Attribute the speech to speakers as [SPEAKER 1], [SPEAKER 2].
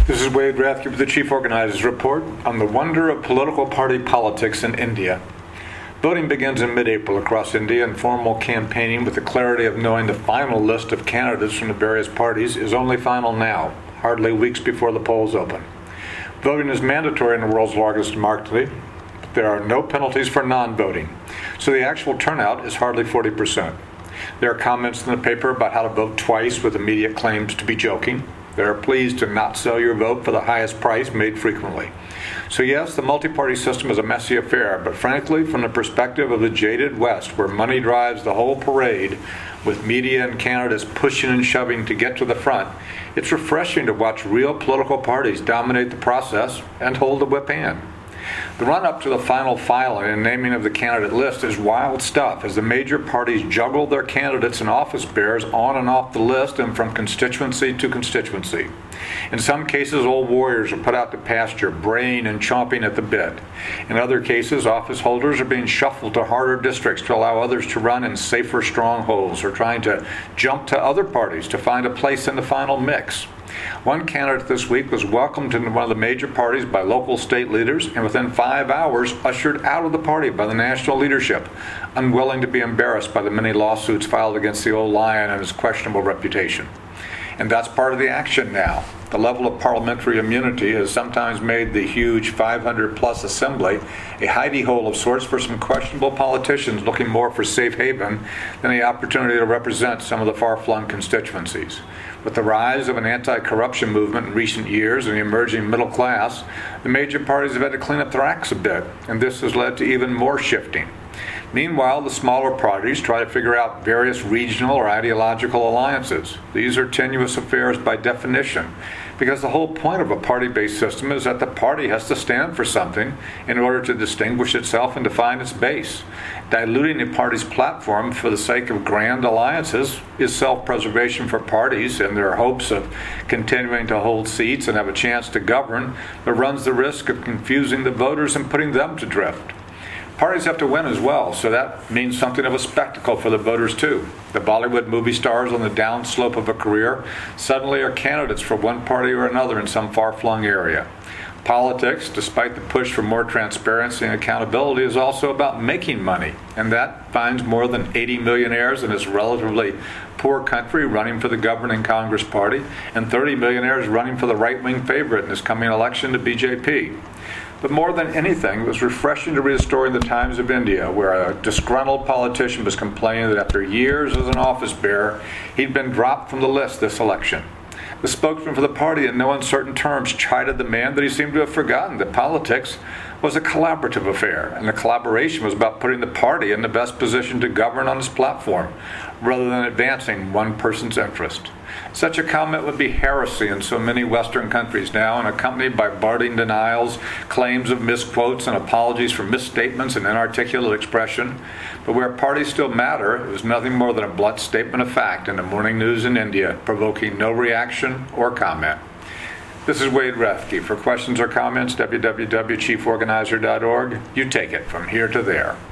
[SPEAKER 1] This is Wade Rathke with the Chief Organizer's Report on the wonder of political party politics in India. Voting begins in mid-April across India, and formal campaigning with the clarity of knowing the final list of candidates from the various parties is only final now, hardly weeks before the polls open. Voting is mandatory in the world's largest democracy, but there are no penalties for non-voting, so the actual turnout is hardly 40%. There are comments in the paper about how to vote twice with immediate claims to be joking. There are pleas to not sell your vote for the highest price made frequently. So yes, the multi-party system is a messy affair, but frankly, from the perspective of the jaded West, where money drives the whole parade, with media and candidates pushing and shoving to get to the front, it's refreshing to watch real political parties dominate the process and hold the whip hand. The run-up to the final filing and naming of the candidate list is wild stuff as the major parties juggle their candidates and office bearers on and off the list and from constituency to constituency. In some cases, old warriors are put out to pasture, braying and chomping at the bit. In other cases, office holders are being shuffled to harder districts to allow others to run in safer strongholds or trying to jump to other parties to find a place in the final mix. One candidate this week was welcomed into one of the major parties by local state leaders and within 5 hours ushered out of the party by the national leadership, unwilling to be embarrassed by the many lawsuits filed against the old lion and his questionable reputation. And that's part of the action now. The level of parliamentary immunity has sometimes made the huge 500-plus assembly a hidey hole of sorts for some questionable politicians looking more for safe haven than the opportunity to represent some of the far-flung constituencies. With the rise of an anti-corruption movement in recent years and the emerging middle class, the major parties have had to clean up their acts a bit, and this has led to even more shifting. Meanwhile, the smaller parties try to figure out various regional or ideological alliances. These are tenuous affairs by definition, because the whole point of a party-based system is that the party has to stand for something in order to distinguish itself and define its base. Diluting a party's platform for the sake of grand alliances is self-preservation for parties in their hopes of continuing to hold seats and have a chance to govern, but runs the risk of confusing the voters and putting them to drift. Parties have to win as well, so that means something of a spectacle for the voters too. The Bollywood movie stars on the downslope of a career suddenly are candidates for one party or another in some far-flung area. Politics, despite the push for more transparency and accountability, is also about making money, and that finds more than 80 millionaires in this relatively poor country running for the governing Congress party, and 30 millionaires running for the right-wing favorite in this coming election, the BJP. But more than anything, it was refreshing to read a story in the Times of India where a disgruntled politician was complaining that after years as an office bearer, he'd been dropped from the list this election. The spokesman for the party in no uncertain terms chided the man that he seemed to have forgotten that politics was a collaborative affair, and the collaboration was about putting the party in the best position to govern on its platform, rather than advancing one person's interest. Such a comment would be heresy in so many Western countries now, and accompanied by biting denials, claims of misquotes, and apologies for misstatements and inarticulate expression. But where parties still matter, it was nothing more than a blunt statement of fact in the morning news in India, provoking no reaction or comment. This is Wade Rathke. For questions or comments, www.chieforganizer.org. You take it from here to there.